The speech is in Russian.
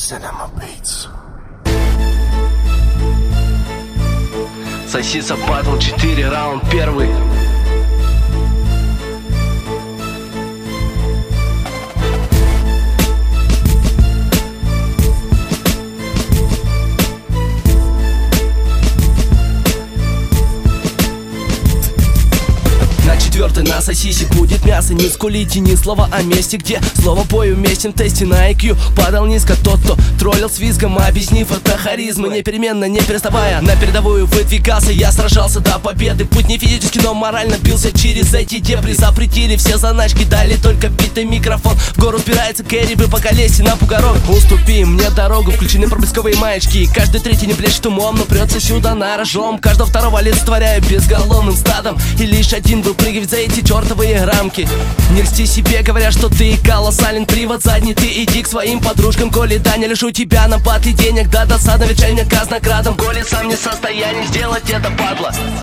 Cinema Beats. Сосиса батл 4, раунд 1. Четвертый на сосисе будет мясо. Не скулите ни слова о месте, где слово бой уместен в тесте на IQ. Падал низко тот, кто троллил с визгом, объяснив это харизмы, непеременно, не переставая на передовую выдвигался. Я сражался до победы, путь не физически, но морально бился через эти дебри. Запретили все заначки, дали только битый микрофон. В гору упирается Кэрри, вы пока лезьте на бугорок. Уступи мне дорогу, включены проблесковые маячки. Каждый третий не блещет умом, но прется сюда на рожом. Каждого второго олицетворяю безголовным стадом. И лишь один выпрыгивает за эти чертовые рамки. Не льсти себе, говоря, что ты колоссален. Привод задний, ты иди к своим подружкам. Коли да, не лишу тебя на батле денег. Да, досадно, вечерняя казна градом. Коли сам не в состоянии сделать это, падла.